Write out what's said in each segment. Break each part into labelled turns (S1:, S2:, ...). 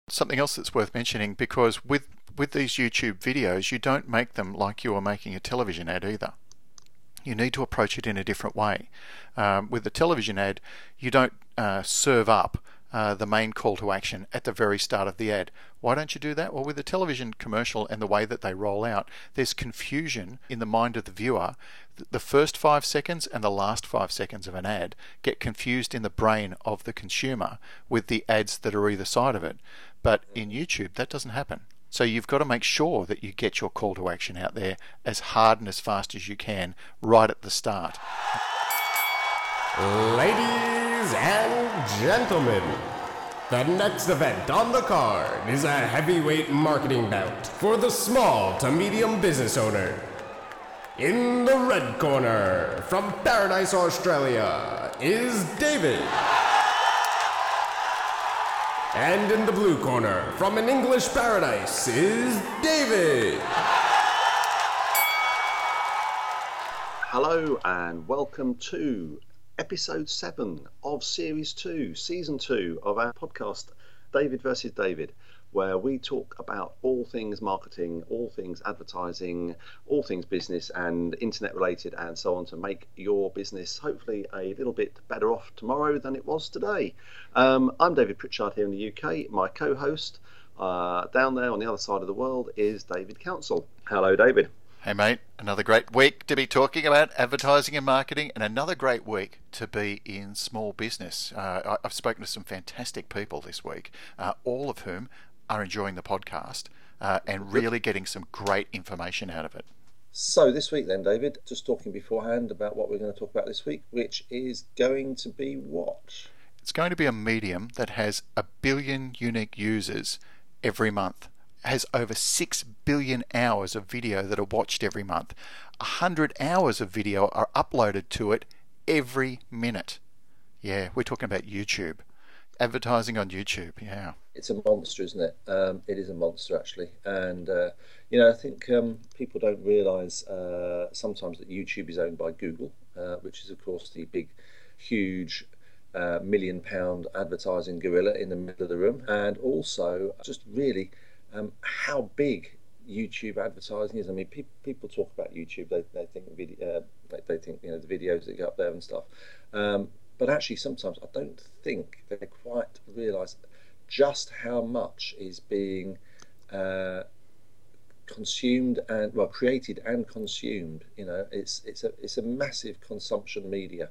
S1: something else that's worth mentioning, because with these YouTube videos, you don't make them like you are making a television ad either. You need to approach it in a different way. With the television ad, you don't serve up the main call to action at the very start of the ad. Why don't you do that? Well, with the television commercial and the way that they roll out, there's confusion in the mind of the viewer. The first 5 seconds and the last 5 seconds of an ad get confused in the brain of the consumer with the ads that are either side of it. But in YouTube, that doesn't happen. So you've got to make sure that you get your call to action out there as hard and as fast as you can right at the start.
S2: Ladies and gentlemen, the next event on the card is a heavyweight marketing bout for the small to medium business owner. In the red corner, from Paradise, Australia, is David. And in the blue corner, from an English paradise, is David.
S3: Hello and welcome to episode 7 of series 2, season 2 of our podcast, David versus David, where we talk about all things marketing, all things advertising, all things business and internet related and so on, to make your business hopefully a little bit better off tomorrow than it was today. I'm David Pritchard here in the UK. My co-host down there on the other side of the world is David Council. Hello, David.
S1: Hey mate, another great week to be talking about advertising and marketing, and another great week to be in small business. I've spoken to some fantastic people this week, all of whom are enjoying the podcast and really getting some great information out of it.
S3: So this week then, David, just talking beforehand about what we're going to talk about this week, which is going to be what?
S1: It's going to be a medium that has 1 billion unique users every month. Has over 6 billion hours of video that are watched every month. 100 hours of video are uploaded to it every minute. Yeah, we're talking about YouTube. Advertising on YouTube, yeah.
S3: It's a monster, isn't it? It is a monster, actually. And, I think people don't realise sometimes that YouTube is owned by Google, which is, of course, the big, huge £1 million advertising gorilla in the middle of the room. And also, just really... how big YouTube advertising is. I mean, people talk about YouTube. They think they think the videos that go up there and stuff. But actually, sometimes I don't think they quite realise just how much is being consumed and created and consumed. It's a massive consumption media,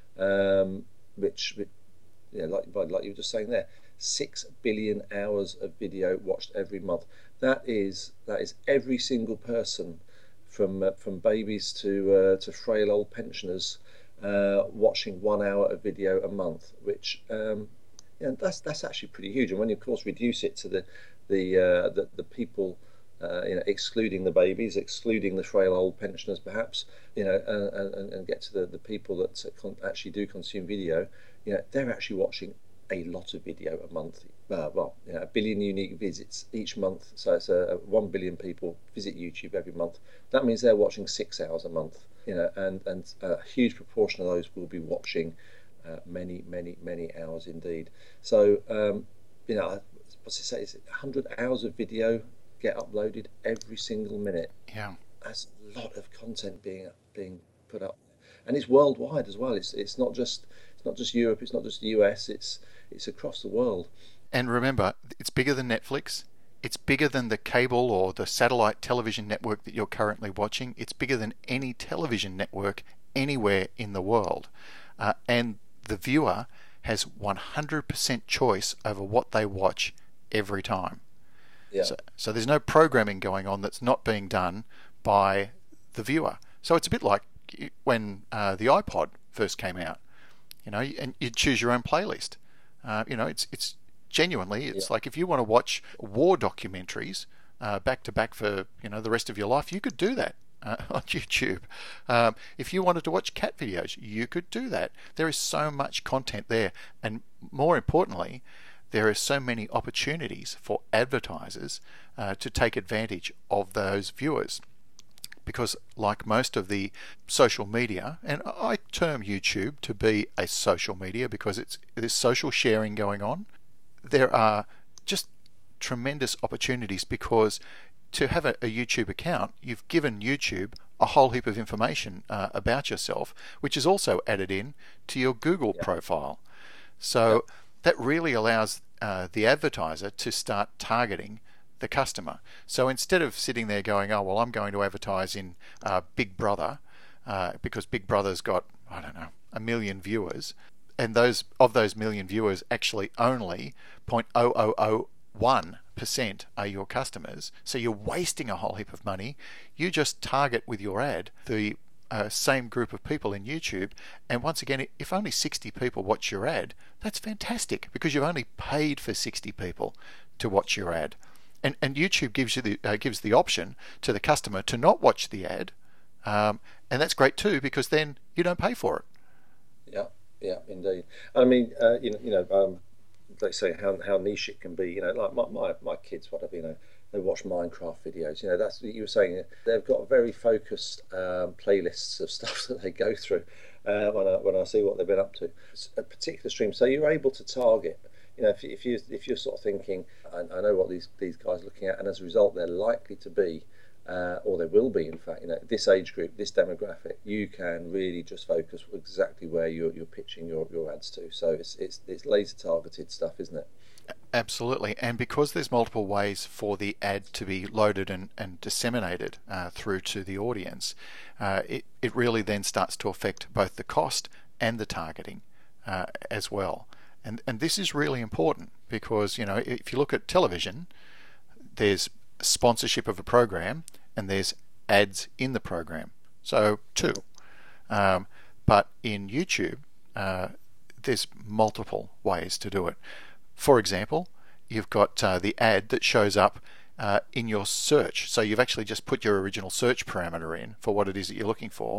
S3: which like you were just saying there. 6 billion hours of video watched every month. That is every single person, from babies to frail old pensioners, watching 1 hour of video a month. Which that's actually pretty huge. And when you of course reduce it to the people, excluding the babies, excluding the frail old pensioners, perhaps, and get to the people that actually do consume video, they're actually watching a lot of video a month. 1 billion unique visits each month, so it's 1 billion people visit YouTube every month. That means they're watching 6 hours a month, and a huge proportion of those will be watching many hours indeed. So what's it say, is it 100 hours of video get uploaded every single minute?
S1: Yeah,
S3: that's a lot of content being put up, and it's worldwide as well. It's not just Europe, it's not just the US, it's across the world.
S1: And remember, it's bigger than Netflix. It's bigger than the cable or the satellite television network that you're currently watching. It's bigger than any television network anywhere in the world. And the viewer has 100% choice over what they watch every time.
S3: Yeah.
S1: So there's no programming going on that's not being done by the viewer. So it's a bit like when the iPod first came out. And you choose your own playlist. It's genuinely, it's like if you want to watch war documentaries back to back for the rest of your life, you could do that on YouTube. If you wanted to watch cat videos, you could do that. There is so much content there, and more importantly, there are so many opportunities for advertisers to take advantage of those viewers. Because like most of the social media, and I term YouTube to be a social media because there's social sharing going on, there are just tremendous opportunities, because to have a YouTube account, you've given YouTube a whole heap of information about yourself, which is also added in to your Google profile. So that really allows the advertiser to start targeting the customer. So instead of sitting there going, oh, well, I'm going to advertise in Big Brother because Big Brother's got, I don't know, 1 million viewers, and those million viewers actually only 0.0001% are your customers. So you're wasting a whole heap of money. You just target with your ad the same group of people in YouTube, and once again, if only 60 people watch your ad, that's fantastic, because you've only paid for 60 people to watch your ad. And YouTube gives you gives the option to the customer to not watch the ad, and that's great too, because then you don't pay for it.
S3: Yeah, indeed. I mean, they say how niche it can be. You know, like my kids, whatever, they watch Minecraft videos. That's what you were saying. They've got very focused playlists of stuff that they go through when I see what they've been up to. It's a particular stream, so you're able to target. If you're sort of thinking, I know what these guys are looking at, and as a result, they're likely to be, or they will be, in fact, this age group, this demographic, you can really just focus exactly where you're pitching your ads to. So it's laser targeted stuff, isn't it?
S1: Absolutely, and because there's multiple ways for the ad to be loaded and disseminated through to the audience, it really then starts to affect both the cost and the targeting as well. And this is really important, because if you look at television, there's sponsorship of a program and there's ads in the program, so two. But in YouTube, there's multiple ways to do it. For example, you've got the ad that shows up in your search. So you've actually just put your original search parameter in for what it is that you're looking for,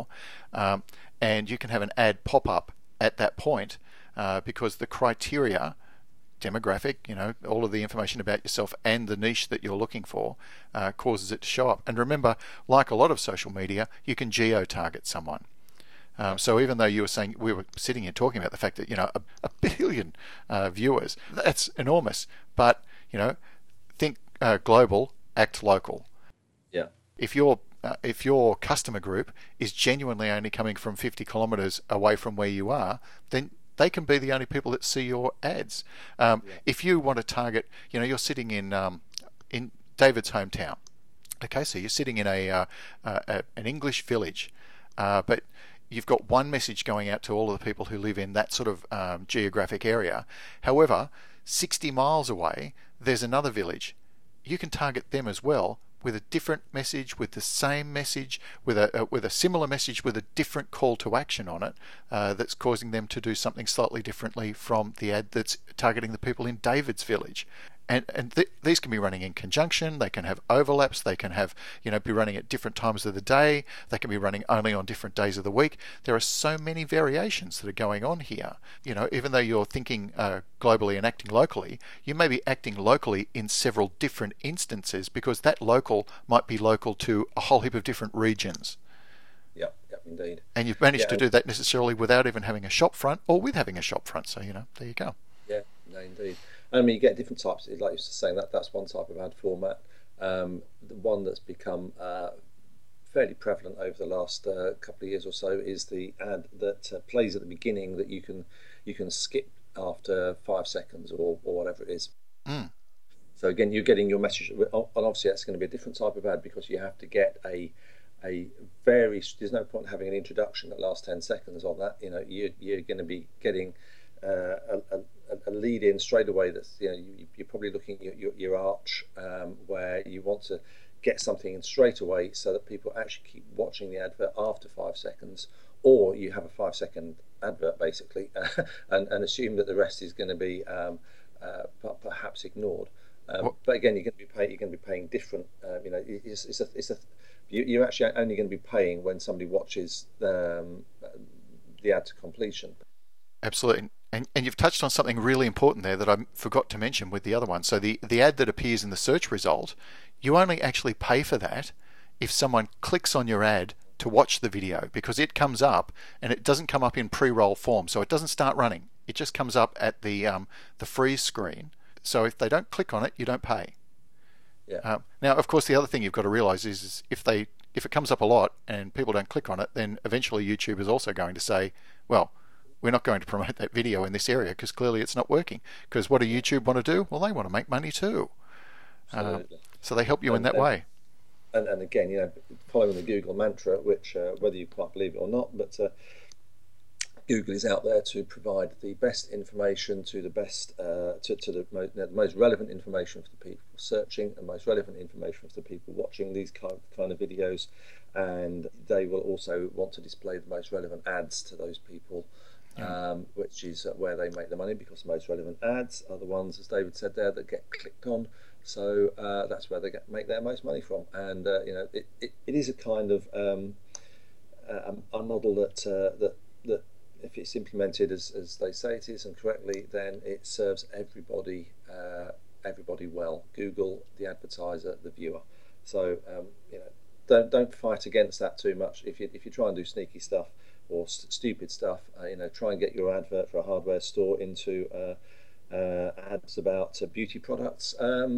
S1: and you can have an ad pop up at that point, because the criteria, demographic, all of the information about yourself and the niche that you're looking for causes it to show up. And remember, like a lot of social media, you can geo-target someone. So even though you were saying, we were sitting here talking about the fact that a billion viewers, that's enormous. But think global, act local.
S3: Yeah.
S1: If your customer group is genuinely only coming from 50 kilometres away from where you are, then they can be the only people that see your ads. If you want to target, you're sitting in David's hometown. Okay, so you're sitting in an English village, but you've got one message going out to all of the people who live in that sort of geographic area. However, 60 miles away, there's another village. You can target them as well with a different message, with the same message, with a similar message with a different call to action on it, that's causing them to do something slightly differently from the ad that's targeting the people in David's village. And these can be running in conjunction. They can have overlaps. They can have, be running at different times of the day. They can be running only on different days of the week. There are so many variations that are going on here. Even though you're thinking globally and acting locally, you may be acting locally in several different instances, because that local might be local to a whole heap of different regions.
S3: Yep, indeed.
S1: And you've managed to do that necessarily without even having a shop front, or with having a shop front. So, there you go.
S3: Yeah, no, indeed. I mean, you get different types. Like you were saying, that's one type of ad format. The one that's become fairly prevalent over the last couple of years or so is the ad that plays at the beginning, that you can skip after 5 seconds or whatever it is.
S1: Mm.
S3: So again, you're getting your message, and obviously that's going to be a different type of ad, because you have to get a there's no point having an introduction that lasts 10 seconds on that. You're going to be getting a lead in straight away. That's you're probably looking at your arch, where you want to get something in straight away, so that people actually keep watching the advert after 5 seconds, or you have a 5-second advert basically, and assume that the rest is going to be perhaps ignored. But again, you're going to be paying different. You're actually only going to be paying when somebody watches the ad to completion.
S1: Absolutely. And you've touched on something really important there that I forgot to mention with the other one. So the ad that appears in the search result, you only actually pay for that if someone clicks on your ad to watch the video, because it comes up, and it doesn't come up in pre-roll form, so it doesn't start running. It just comes up at the freeze screen. So if they don't click on it, you don't pay.
S3: Yeah.
S1: Now, of course, the other thing you've got to realise is if it comes up a lot and people don't click on it, then eventually YouTube is also going to say, well, we're not going to promote that video in this area because clearly it's not working. Because what do YouTube want to do? Well, they want to make money too. So they help you in that way.
S3: And again, you know, following the Google mantra, which whether you quite believe it or not, but Google is out there to provide the best information to the best the most relevant information for the people searching and most relevant information for the people watching these kind of videos, and they will also want to display the most relevant ads to those people. Which is where they make the money, because the most relevant ads are the ones, as David said there, that get clicked on. So that's where they make their most money from. And you know, it is a kind of a model that if it's implemented as they say it is and correctly, then it serves everybody well. Google, the advertiser, the viewer. So you know, don't fight against that too much. If you try and do sneaky stuff or stupid stuff, you know, try and get your advert for a hardware store into ads about beauty products.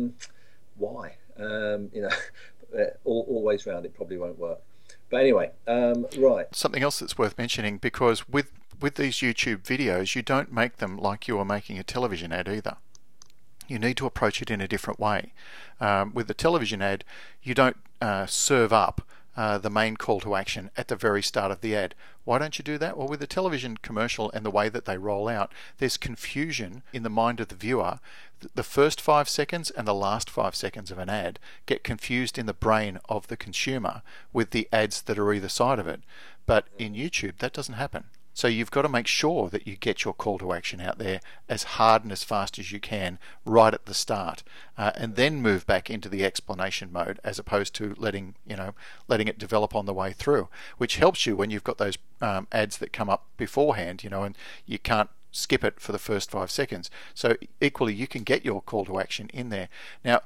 S3: Why? You know, always round, it probably won't work. But anyway, right.
S1: Something else that's worth mentioning, because with these YouTube videos, you don't make them like you are making a television ad either. You need to approach it in a different way. With the television ad, you don't serve up the main call to action at the very start of the ad. Why don't you do that? Well, with the television commercial and the way that they roll out, there's confusion in the mind of the viewer. The first 5 seconds and the last 5 seconds of an ad get confused in the brain of the consumer with the ads that are either side of it. But in YouTube, that doesn't happen. So you've got to make sure that you get your call to action out there as hard and as fast as you can right at the start, and then move back into the explanation mode, as opposed to letting it develop on the way through, which helps you when you've got those ads that come up beforehand, you know, and you can't skip it for the first 5 seconds. So equally, you can get your call to action in there. Now,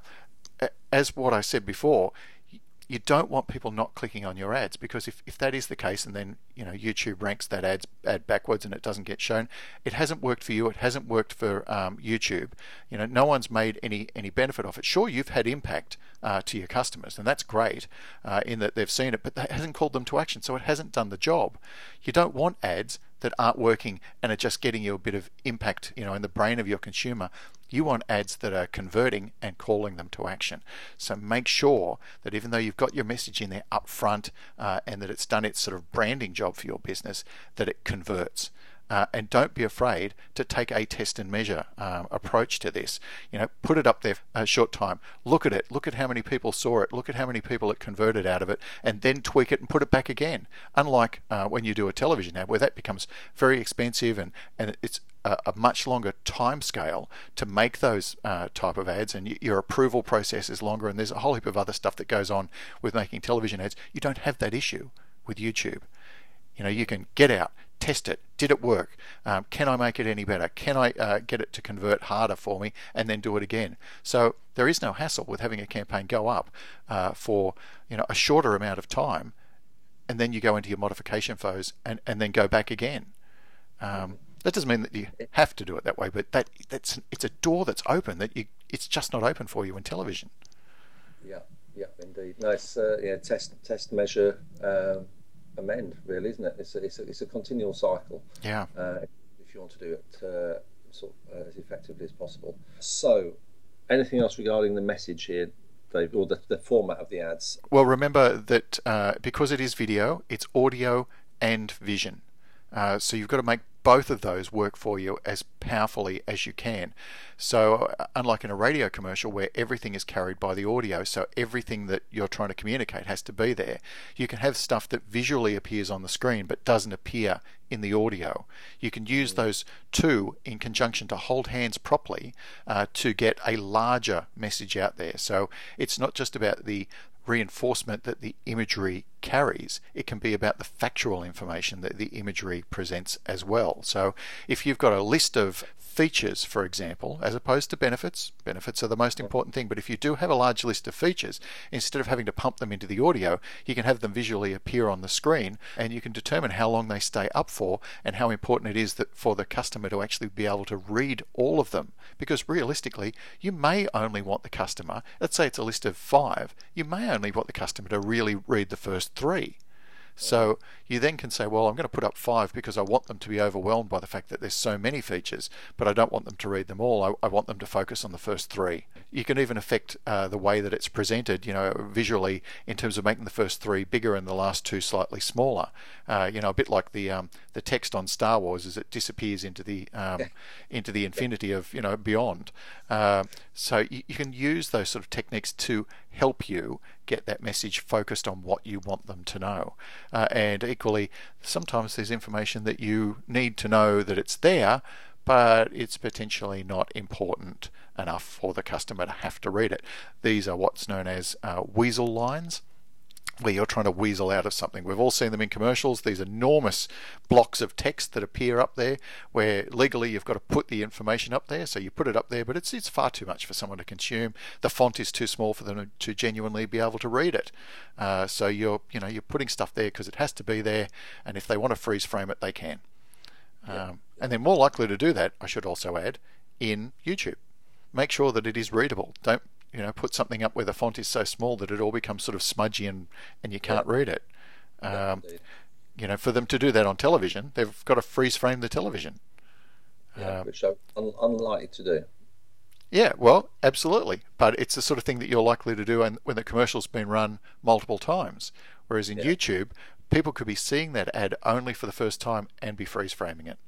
S1: as what I said before, you don't want people not clicking on your ads, because if that is the case, and then, you know, YouTube ranks that ad backwards and it doesn't get shown, it hasn't worked for you, it hasn't worked for YouTube. You know, no one's made any benefit of it. Sure, you've had impact to your customers, and that's great in that they've seen it, but that hasn't called them to action, so it hasn't done the job. You don't want ads that aren't working and are just getting you a bit of impact, you know, in the brain of your consumer. You want ads that are converting and calling them to action. So make sure that even though you've got your message in there up front and that it's done its sort of branding job for your business, that it converts. And don't be afraid to take a test and measure approach to this. You know, put it up there a short time. Look at it. Look at how many people saw it. Look at how many people it converted out of it, and then tweak it and put it back again. Unlike when you do a television ad, where that becomes very expensive and it's a much longer time scale to make those type of ads, and your approval process is longer, and there's a whole heap of other stuff that goes on with making television ads. You don't have that issue with YouTube. You know, you can get out, test it. Did it work? Can I make it any better? Can I get it to convert harder for me, and then do it again? So there is no hassle with having a campaign go up for, you know, a shorter amount of time, and then you go into your modification phase and then go back again. That doesn't mean that you have to do it that way, but it's a door that's open that it's just not open for you in television.
S3: Yeah, indeed. No, it's test, measure, amend, really, isn't it? It's a continual cycle.
S1: Yeah.
S3: If you want to do it as effectively as possible. So, anything else regarding the message here, Dave, or the format of the ads?
S1: Well, remember that because it is video, it's audio and vision. So you've got to make both of those work for you as powerfully as you can. So unlike in a radio commercial where everything is carried by the audio, so everything that you're trying to communicate has to be there, you can have stuff that visually appears on the screen but doesn't appear in the audio. You can use those two in conjunction to hold hands properly to get a larger message out there. So it's not just about the reinforcement that the imagery carries, it can be about the factual information that the imagery presents as well. So if you've got a list of features, for example, as opposed to benefits. Benefits are the most important thing, but if you do have a large list of features, instead of having to pump them into the audio, you can have them visually appear on the screen, and you can determine how long they stay up for and how important it is that for the customer to actually be able to read all of them. Because realistically, you may only want the customer, let's say it's a list of 5, you may only want the customer to really read the first 3. So you then can say, well, I'm going to put up 5 because I want them to be overwhelmed by the fact that there's so many features, but I don't want them to read them all. I want them to focus on the first 3. You can even affect the way that it's presented, visually, in terms of making the first 3 bigger and the last 2 slightly smaller. A bit like the text on Star Wars as it disappears into the infinity of beyond. So you can use those sort of techniques to help you get that message focused on what you want them to know. And equally, sometimes there's information that you need to know that it's there, but it's potentially not important enough for the customer to have to read it. These are what's known as weasel lines, where you're trying to weasel out of something. We've all seen them in commercials, these enormous blocks of text that appear up there, where legally you've got to put the information up there, so you put it up there, but it's far too much for someone to consume. The font is too small for them to genuinely be able to read it. So you're putting stuff there because it has to be there, and if they want to freeze frame it, they can. And they're more likely to do that, I should also add, in YouTube. Make sure that it is readable. Don't put something up where the font is so small that it all becomes sort of smudgy and you can't read it. For them to do that on television, they've got to freeze frame the television.
S3: Which are unlikely to do.
S1: Yeah, well, absolutely. But it's the sort of thing that you're likely to do when the commercial's been run multiple times. Whereas in YouTube, people could be seeing that ad only for the first time and be freeze framing it.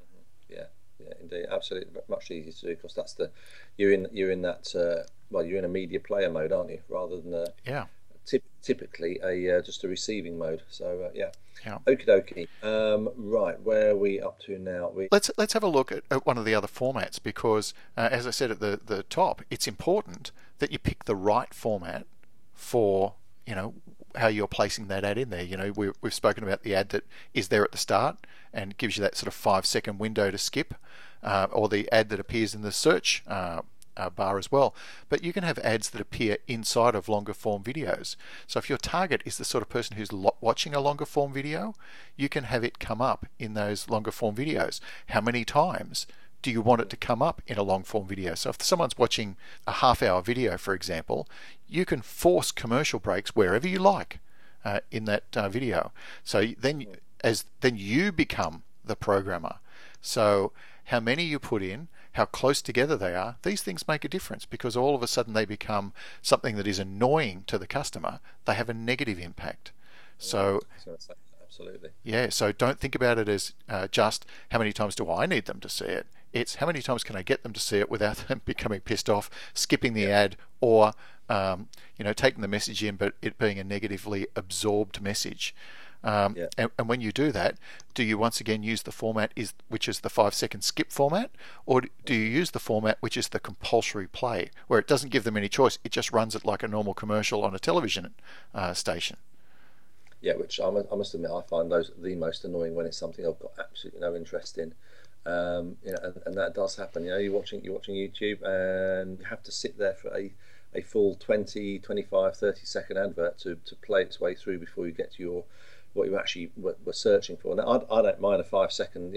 S3: Yeah, indeed, absolutely, much easier to do because that's you're in that you're in a media player mode, aren't you, rather than typically just a receiving mode. So okie dokie. Right, where are we up to now?
S1: Let's have a look at one of the other formats because, as I said at the top, it's important that you pick the right format for how you're placing that ad in there. We've spoken about the ad that is there at the start and gives you that sort of 5-second window to skip, or the ad that appears in the search bar as well. But you can have ads that appear inside of longer form videos. So if your target is the sort of person who's watching a longer form video, you can have it come up in those longer form videos. How many times do you want it to come up in a long form video? So if someone's watching a half-hour video, for example, you can force commercial breaks wherever you like in that video. So then you become the programmer. So how many you put in, how close together they are, these things make a difference because all of a sudden they become something that is annoying to the customer. They have a negative impact. So
S3: absolutely.
S1: Yeah, so don't think about it as just how many times do I need them to see it. It's how many times can I get them to see it without them becoming pissed off, skipping the ad, or taking the message in but it being a negatively absorbed message. And when you do that, do you once again use the format which is the 5-second skip format, or do you use the format which is the compulsory play, where it doesn't give them any choice, it just runs it like a normal commercial on a television station?
S3: Yeah, which I must admit I find those the most annoying when it's something I've got absolutely no interest in. And that does happen. You're watching YouTube and you have to sit there for a full 20, 25, 30-second advert to play its way through before you get to what you actually were searching for. Now I don't mind a 5-second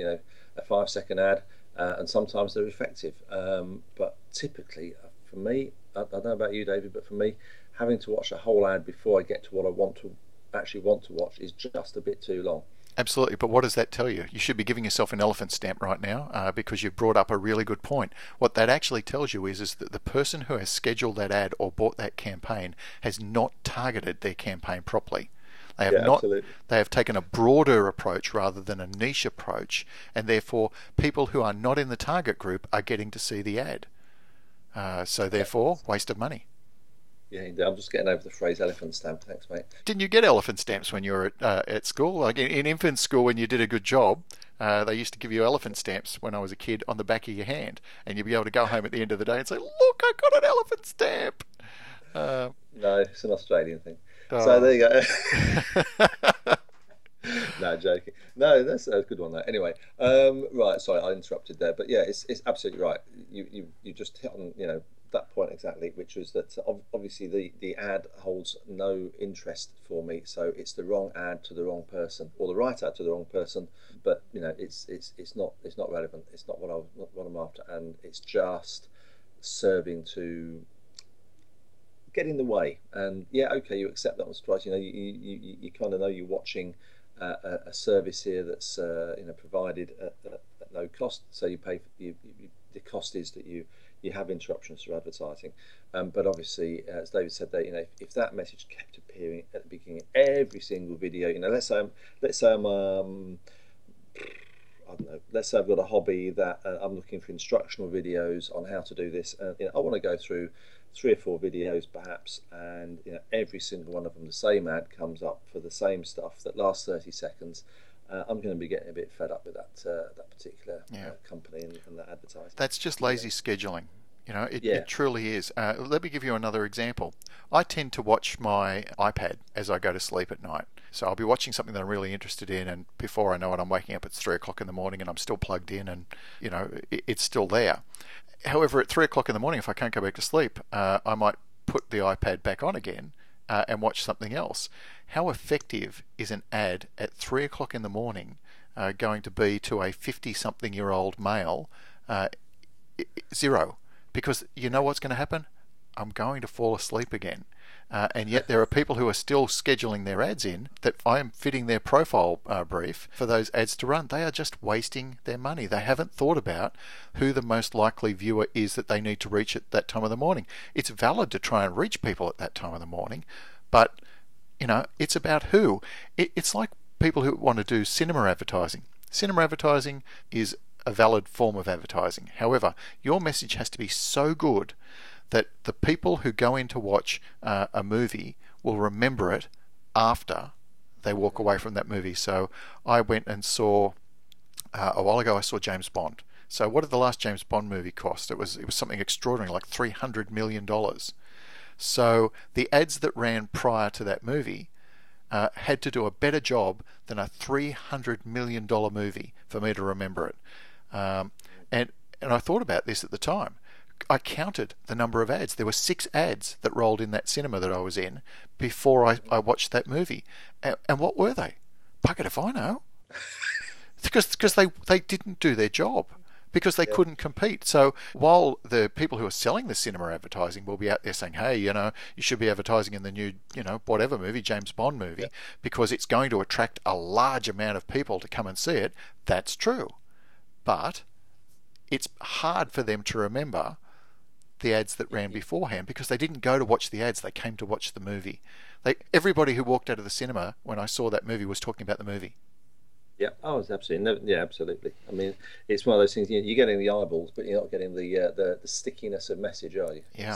S3: ad, and sometimes they're effective. But typically, for me, I don't know about you, David, but for me, having to watch a whole ad before I get to what I want to watch is just a bit too long.
S1: Absolutely, but what does that tell you? You should be giving yourself an elephant stamp right now because you've brought up a really good point. What that actually tells you is that the person who has scheduled that ad or bought that campaign has not targeted their campaign properly. They have
S3: absolutely.
S1: They have taken a broader approach rather than a niche approach, and therefore people who are not in the target group are getting to see the ad. So therefore, waste of money.
S3: Yeah, I'm just getting over the phrase elephant stamp. Thanks, mate.
S1: Didn't you get elephant stamps when you were at school? Like in infant school, when you did a good job, they used to give you elephant stamps when I was a kid on the back of your hand, and you'd be able to go home at the end of the day and say, "Look, I got an elephant stamp."
S3: No, it's an Australian thing. So there you go. No, joking. No, that's a good one. Though. Anyway, right. Sorry, I interrupted there, but yeah, it's absolutely right. You just hit on that point exactly, which was that obviously the ad holds no interest for me, so it's the wrong ad to the wrong person, or the right ad to the wrong person. But it's not relevant. It's not what I'm after, and it's just serving to get in the way. And yeah, okay, you accept that on surprise. You kind of know you're watching a service here that's provided at no cost. So you pay. The cost is that you have interruptions through advertising. But obviously, as David said, that if that message kept appearing at the beginning of every single video, let's say I'm I don't know. Let's say I've got a hobby that I'm looking for instructional videos on how to do this. I want to go through 3 or 4 videos perhaps, and every single one of them the same ad comes up for the same stuff that lasts 30 seconds. I'm going to be getting a bit fed up with that particular company and that advertising.
S1: That's just lazy scheduling. It truly is. Let me give you another example. I tend to watch my iPad as I go to sleep at night. So I'll be watching something that I'm really interested in, and before I know it, I'm waking up at 3 o'clock in the morning and I'm still plugged in, and it's still there. However, at 3 o'clock in the morning, if I can't go back to sleep, I might put the iPad back on again and watch something else. How effective is an ad at 3 o'clock in the morning going to be to a 50-something-year-old male? Zero. Because you know what's going to happen? I'm going to fall asleep again. And yet there are people who are still scheduling their ads in that I am fitting their profile brief for those ads to run. They are just wasting their money. They haven't thought about who the most likely viewer is that they need to reach at that time of the morning. It's valid to try and reach people at that time of the morning, but it's about who. It's like people who want to do cinema advertising. Cinema advertising is a valid form of advertising. However, your message has to be so good that the people who go in to watch a movie will remember it after they walk away from that movie. So I went and saw, a while ago I saw James Bond. So what did the last James Bond movie cost? It was something extraordinary, like $300 million. So the ads that ran prior to that movie had to do a better job than a $300 million movie for me to remember it. And I thought about this at the time. I counted the number of ads. There were 6 ads that rolled in that cinema that I was in before I watched that movie. And what were they? Bugger if I know. Because they didn't do their job. Because they couldn't compete. So while the people who are selling the cinema advertising will be out there saying, hey, you should be advertising in the new, whatever movie, James Bond movie, because it's going to attract a large amount of people to come and see it, that's true. But it's hard for them to remember the ads that ran beforehand because they didn't go to watch the ads, they came to watch the movie. Everybody who walked out of the cinema when I saw that movie was talking about the movie.
S3: Yeah, it's absolutely. No, yeah, absolutely. I mean, it's one of those things. You're getting the eyeballs, but you're not getting the stickiness of message, are you?
S1: Yeah.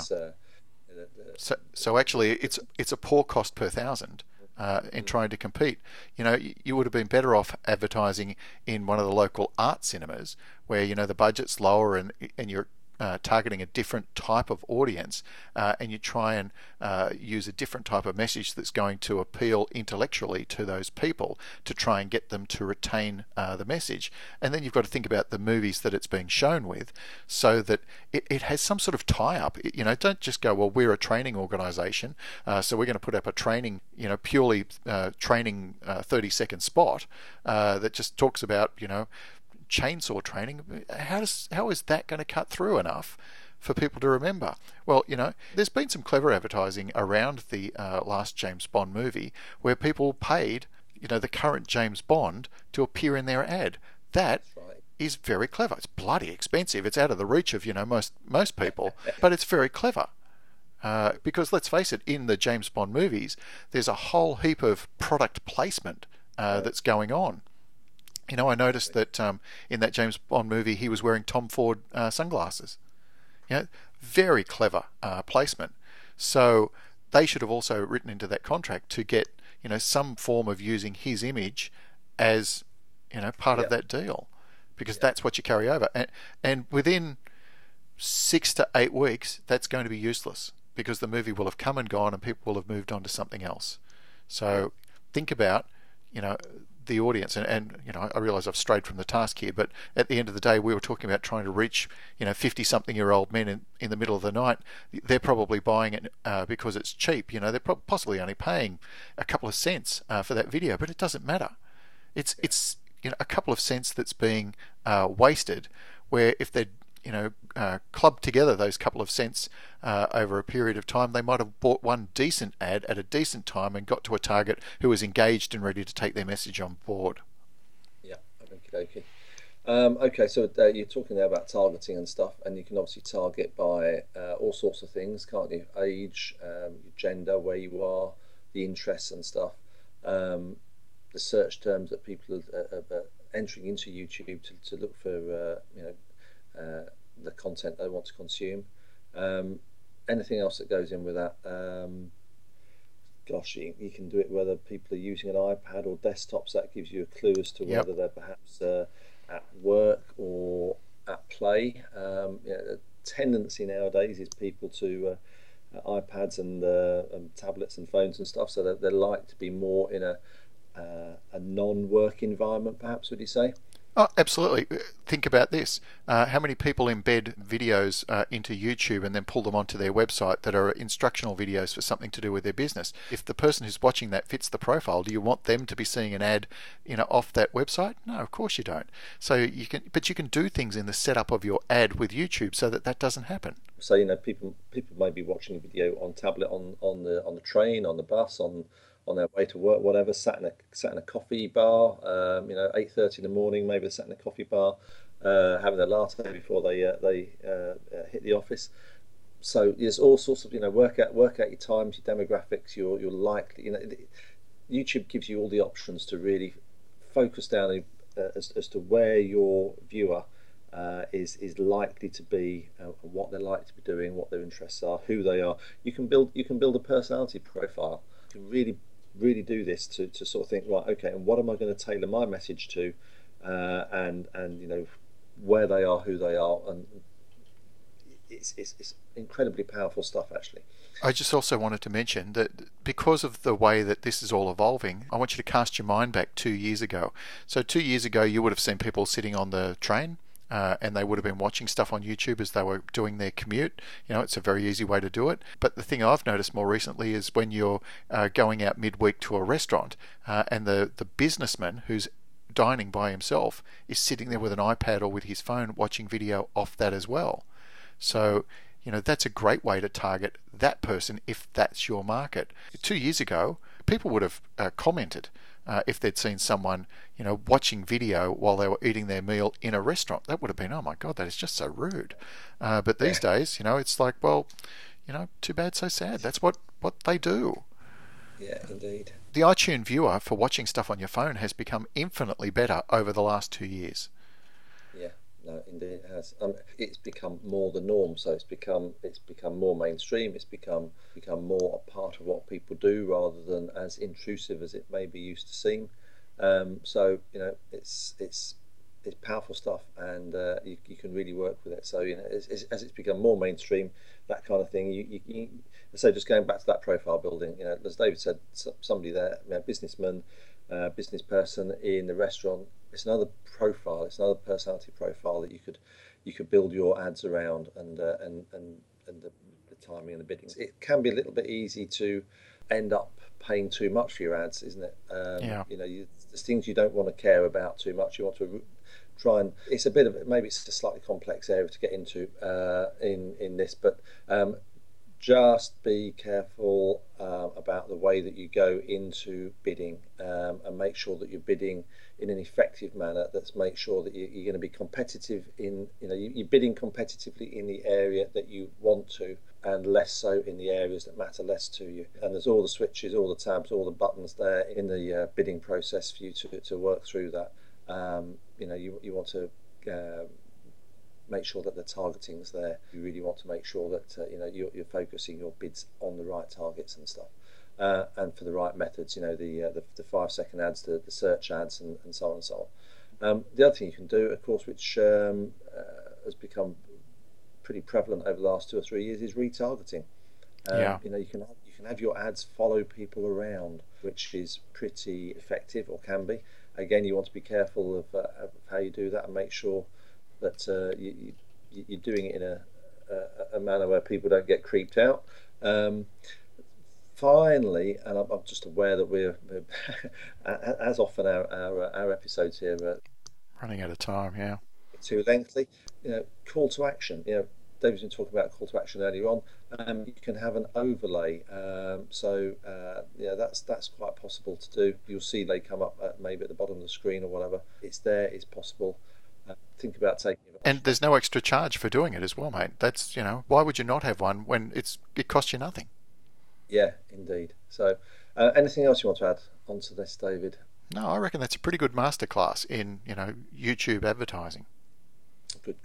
S1: So actually, it's a poor cost per thousand in trying to compete. You would have been better off advertising in one of the local art cinemas where the budget's lower and you're targeting a different type of audience, and you try and use a different type of message that's going to appeal intellectually to those people to try and get them to retain the message. And then you've got to think about the movies that it's being shown with so that it has some sort of tie-up. Don't just go, well, we're a training organisation, so we're going to put up a training, purely training 30-second spot that just talks about, chainsaw training. How is that going to cut through enough for people to remember? Well, there's been some clever advertising around the last James Bond movie where people paid, the current James Bond to appear in their ad. That is very clever. It's bloody expensive. It's out of the reach of most people, but it's very clever. Because let's face it, in the James Bond movies, there's a whole heap of product placement that's going on. I noticed that in that James Bond movie, he was wearing Tom Ford sunglasses. Very clever placement. So they should have also written into that contract to get, some form of using his image as, part of that deal, because that's what you carry over. And within 6 to 8 weeks, that's going to be useless because the movie will have come and gone and people will have moved on to something else. So think about, the audience, and I realise I've strayed from the task here, but at the end of the day, we were talking about trying to reach 50-something-year-old men in the middle of the night. They're probably buying it because it's cheap. They're possibly only paying a couple of cents for that video, but it doesn't matter. It's a couple of cents that's being wasted, where if they'd clubbed together those couple of cents over a period of time, they might have bought one decent ad at a decent time and got to a target who was engaged and ready to take their message on board.
S3: Yeah, okay. Okay, so you're talking there about targeting and stuff, and you can obviously target by all sorts of things, can't you? Age, your gender, where you are, the interests and stuff, the search terms that people are entering into YouTube to look for, the content they want to consume. Anything else that goes in with that? Gosh, you can do it whether people are using an iPad or desktops. That gives you a clue as to whether they're perhaps at work or at play. The tendency nowadays is people to iPads and tablets and phones and stuff, so they like to be more in a non-work environment, perhaps, would you say?
S1: Oh, absolutely. Think about this. How many people embed videos into YouTube and then pull them onto their website that are instructional videos for something to do with their business? If the person who's watching that fits the profile, do you want them to be seeing an ad, off that website? No, of course you don't. So you can do things in the setup of your ad with YouTube so that doesn't happen. So
S3: people may be watching a video on tablet, on the train, on the bus, on their way to work, whatever, sat in a coffee bar, 8:30 in the morning, maybe they're sat in a coffee bar, having their latte before they hit the office. So there's all sorts of, work out your times, your demographics, your likely, YouTube gives you all the options to really focus down as to where your viewer is likely to be, what they're likely to be doing, what their interests are, who they are. You can build a personality profile. You can really do this to sort of think, right, okay, and what am I going to tailor my message to, and where they are, who they are, and it's incredibly powerful stuff, actually.
S1: I just also wanted to mention that because of the way that this is all evolving, I want you to cast your mind back 2 years ago. So 2 years ago, you would have seen people sitting on the train, and they would have been watching stuff on YouTube as they were doing their commute. It's a very easy way to do it. But the thing I've noticed more recently is when you're going out midweek to a restaurant, and the businessman who's dining by himself is sitting there with an iPad or with his phone watching video off that as well. So, that's a great way to target that person if that's your market. 2 years ago, people would have commented if they'd seen someone, watching video while they were eating their meal in a restaurant. That would have been, oh my God, that is just so rude. But these days, it's like, well, too bad, so sad. That's what they do.
S3: Yeah, indeed.
S1: The iTunes viewer for watching stuff on your phone has become infinitely better over the last 2 years.
S3: Yeah. No, indeed it has. It's become more the norm, so it's become more mainstream. It's become more a part of what people do rather than as intrusive as it maybe used to seem. So it's powerful stuff, and you can really work with it. So as it's become more mainstream, that kind of thing. You so just going back to that profile building. As David said, somebody there, businessman, business person in the restaurant. It's another profile. It's another personality profile that you could build your ads around, and the timing and the bidding. It can be a little bit easy to end up paying too much for your ads, isn't it? There's things you don't want to care about too much. You want to try and. It's a bit of maybe it's a slightly complex area to get into in this, but. Just be careful about the way that you go into bidding, and make sure that you're bidding in an effective manner. That's make sure that you're going to be competitive in, you're bidding competitively in the area that you want to, and less so in the areas that matter less to you. And there's all the switches, all the tabs, all the buttons there in the bidding process for you to work through that. You want to make sure that the targeting's there. You really want to make sure that you're focusing your bids on the right targets and stuff, and for the right methods. The 5-second ads, the search ads, and so on and so on. The other thing you can do, of course, which has become pretty prevalent over the last 2 or 3 years, is retargeting. You can have your ads follow people around, which is pretty effective, or can be. again, you want to be careful of how you do that and make sure that you're doing it in a manner where people don't get creeped out. Finally, and I'm just aware that we're as often our episodes here
S1: running out of time, yeah,
S3: too lengthy. Call to action. David's been talking about call to action earlier on. You can have an overlay, that's quite possible to do. You'll see they come up maybe at the bottom of the screen or whatever. It's there. It's possible. Think about taking it.
S1: And there's no extra charge for doing it as well, mate. That's why would you not have one when it costs you nothing?
S3: Yeah, indeed. So, anything else you want to add onto this, David?
S1: No, I reckon that's a pretty good masterclass in YouTube advertising.
S3: Good.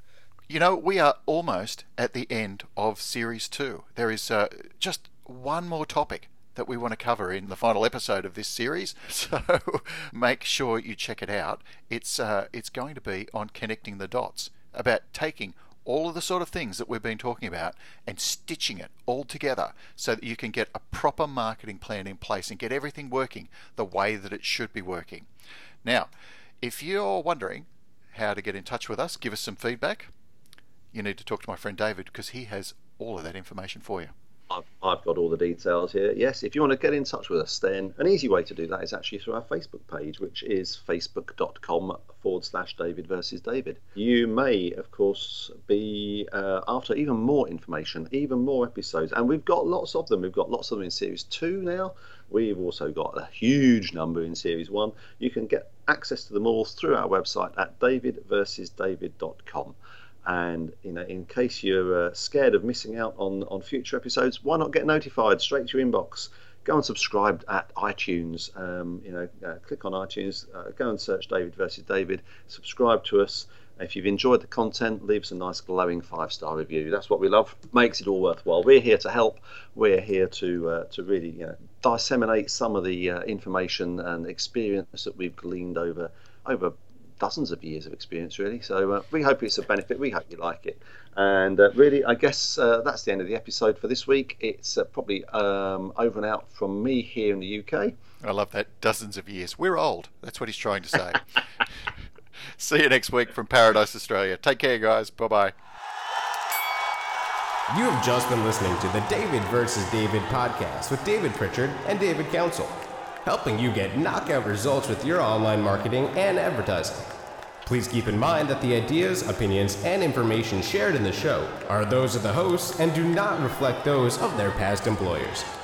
S1: We are almost at the end of Series 2. There is just one more topic that we want to cover in the final episode of this series, so make sure you check it out. It's going to be on connecting the dots, about taking all of the sort of things that we've been talking about and stitching it all together so that you can get a proper marketing plan in place and get everything working the way that it should be working. Now, if you're wondering how to get in touch with us, give us some feedback, you need to talk to my friend David, because he has all of that information for you.
S3: I've got all the details here. Yes, if you want to get in touch with us, then an easy way to do that is actually through our Facebook page, which is facebook.com/David versus David. You may, of course, be after even more information, even more episodes, and we've got lots of them. We've got lots of them in Series 2 now. We've also got a huge number in Series 1. You can get access to them all through our website at davidversusdavid.com. And in case you're scared of missing out on future episodes, why not get notified straight to your inbox? Go and subscribe at iTunes. Click on iTunes, go and search David versus David. Subscribe to us. If you've enjoyed the content, leave us a nice glowing 5-star review. That's what we love. Makes it all worthwhile. We're here to help. We're here to really disseminate some of the information and experience that we've gleaned over dozens of years of experience, really. So we hope it's a benefit. We hope you like it. And really, I guess that's the end of the episode for this week. It's probably over and out from me here in the UK.
S1: I love that. Dozens of years. We're old. That's what he's trying to say. See you next week from Paradise, Australia. Take care, guys. Bye-bye.
S2: You have just been listening to the David vs. David podcast with David Pritchard and David Council, helping you get knockout results with your online marketing and advertising. Please keep in mind that the ideas, opinions, and information shared in the show are those of the hosts and do not reflect those of their past employers.